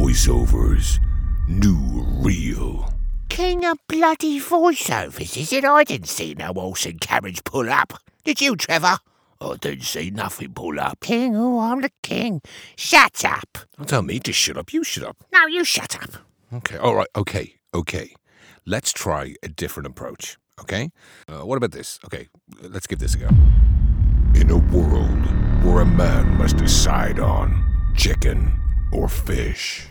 voiceovers. New reel. King of bloody voiceovers, is it? I didn't see no horse and carriage pull up. Did you, Trevor? I didn't see nothing pull up. King, oh, I'm the king. Shut up. Don't tell me to shut up. You shut up. No, you shut up. Okay, all right, okay. Let's try a different approach, okay? What about this? Okay, let's give this a go. In a world where a man must decide on chicken or fish.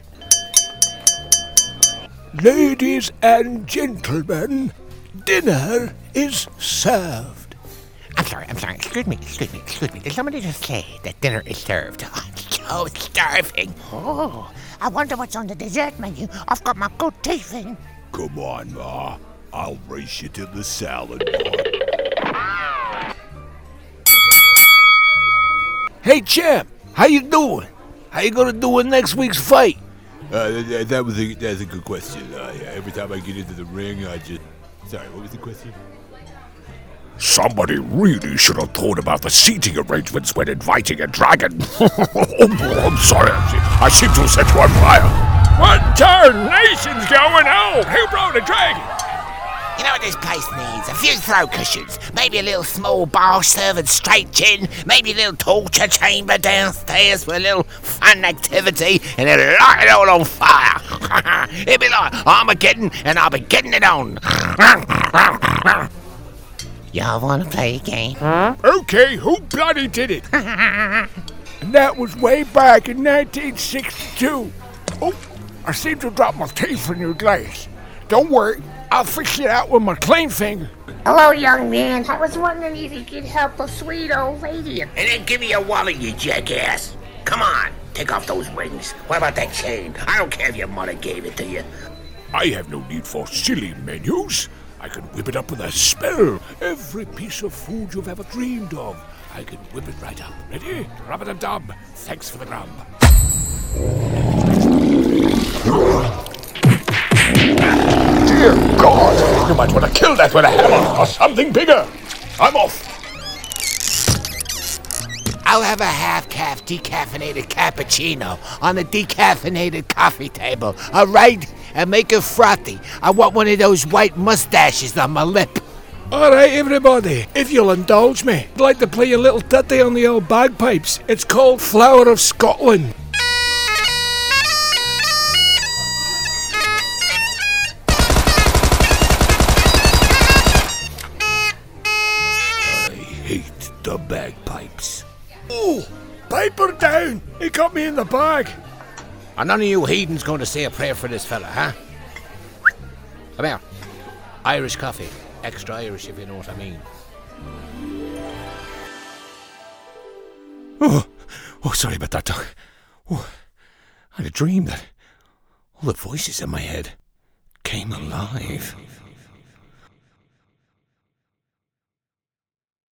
Ladies and gentlemen, dinner is served. I'm sorry. Excuse me. Did somebody just say that dinner is served? I'm so starving. Oh, I wonder what's on the dessert menu. I've got my good teeth in. Come on, Ma. I'll race you to the salad bar. Hey, champ, how you doing? How you gonna do in next week's fight? That's a good question. Every time I get into the ring, I just... Sorry, what was the question? Somebody really should have thought about the seating arrangements when inviting a dragon. I'm sorry. I seem to have set you on fire. What tarnation's going on? Who brought a dragon? You know what this place needs? A few throw cushions. Maybe a little small bar serving straight gin. Maybe a little torture chamber downstairs for a little fun activity. And then light it all on fire. It'd be like Armageddon, and I'll be getting it on. Y'all want to play a game? Okay, who bloody did it? And that was way back in 1962. Oh, I seem to drop my teeth in your glass. Don't worry, I'll fix it out with my clean finger. Hello, young man. I was wondering if you could help a sweet old lady. And then give me a wallet, you jackass. Come on, take off those rings. What about that chain? I don't care if your mother gave it to you. I have no need for silly menus. I can whip it up with a spell. Every piece of food you've ever dreamed of. I can whip it right up. Ready? Rub-a-dub-dub. Thanks for the grub. Dear God! You might want to kill that with a hammer or something bigger. I'm off. I'll have a half-calf decaffeinated cappuccino on the decaffeinated coffee table, all right? And make it frothy. I want one of those white mustaches on my lip. All right, everybody, if you'll indulge me, I'd like to play a little ditty on the old bagpipes. It's called Flower of Scotland. I hate the bagpipes. Oh, piper down! He got me in the bag. Are none of you heathens going to say a prayer for this fella, huh? Come here. Irish coffee. Extra Irish, if you know what I mean. Oh, sorry about that, Doc. Oh, I had a dream that all the voices in my head came alive.